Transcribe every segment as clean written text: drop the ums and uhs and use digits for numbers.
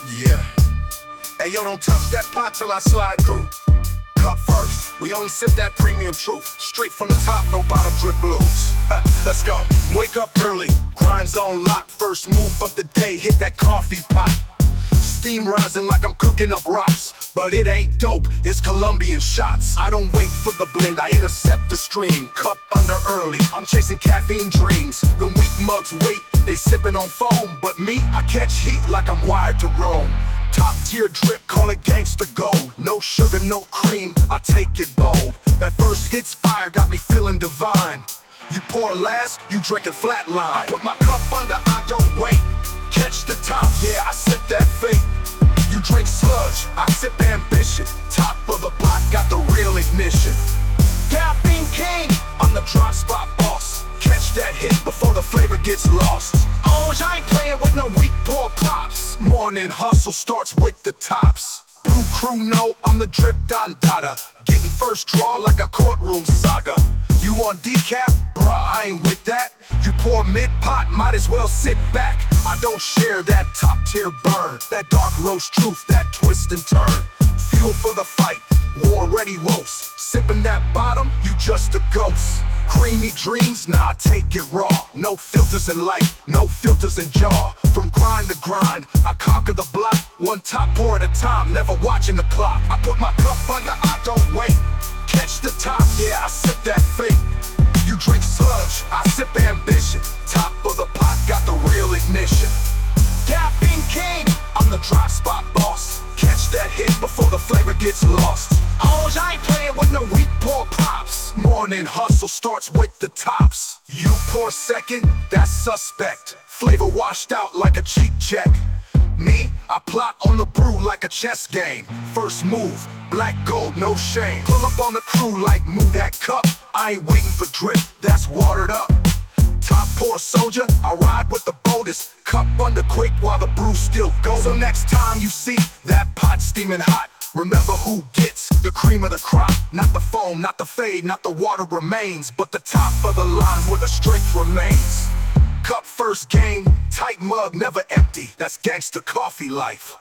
Yeah. Hey, yo, don't touch that pot till I slide through. Cup first, we only sip that premium truth. Straight from the top, no bottom drip blues. Let's go. Wake up early, grind's on lock. First move of the day, hit that coffee pot. Steam rising like I'm cooking up rocks. But it ain't dope, it's Colombian shots. I don't wait for the blend, I intercept the stream. Cup under early, I'm chasing caffeine dreams. The weak mugs wait, they sipping on foam. But me, I catch heat like I'm wired to roam. Top tier drip, call it gangsta gold. No sugar, no cream, I take it bold. That first hit's fire, got me feeling divine. You pour last, you drink it flatline. Put my cup under, I don't wait. Catch the top, yeah, I sip that fate. You drink sludge, I sip ambition. Top of the pot, got the real ignition. Caffeine king, I'm the drop spot boss. Catch that hit before the flavor gets lost. Oh, I ain't playing with no weak pour pops. Morning hustle starts with the tops. Blue crew know I'm the drip Don Dada. Getting first draw like a courtroom saga. You on decaf? Bruh, I ain't with that. You pour mid-pot, might as well sit back. I don't share that top-tier burn. That dark roast truth, that twist and turn. Fuel for the fight, war ready roast. Sipping that bottom, you just a ghost. Creamy dreams, nah, I take it raw. No filters in life, no filters in jaw. From grind to grind, I conquer the block. One top pour at a time, never watching the clock. I put my cup under, I don't wait. Catch the top, yeah, I sip that fate. You drink sludge, I sip ambition. Top of the pot, got the real ignition. Caffeine king, I'm the drop spot boss. Catch that hit before the flavor gets lost. Oh, I ain't playing with no weak pour pops. Morning hustle starts with the tops. You pour second, that's suspect. Flavor washed out like a cheap check. Me, I plot on the brew like a chess game. First move, black gold, no shame. Pull up on the crew like move that cup. I ain't waiting for drip, that's watered up. Top pour soldier, I ride with the boldest. Cup under quick while the brew still goes. So next time you see that pot steaming hot, remember who gets the cream of the crop. Not the foam, not the fade, not the water remains, but the top of the line where the strength remains. Cup first game, tight mug never empty. That's gangsta coffee life.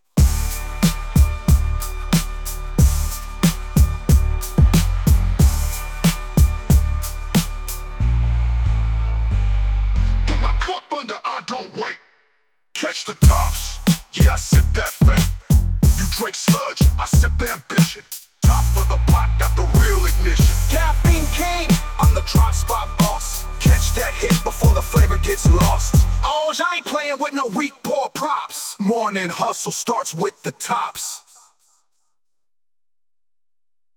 Put my cup under, I don't wait. Catch the tops, yeah, I sip that fate. You drink sludge, I sip ambition. Top of the pot, got the real ignition. Caffeine king, I'm the drop spot boss. Catch that hit before the flavor gets lost. Oh, I ain't playing with no weak pour props. Morning hustle starts with the tops.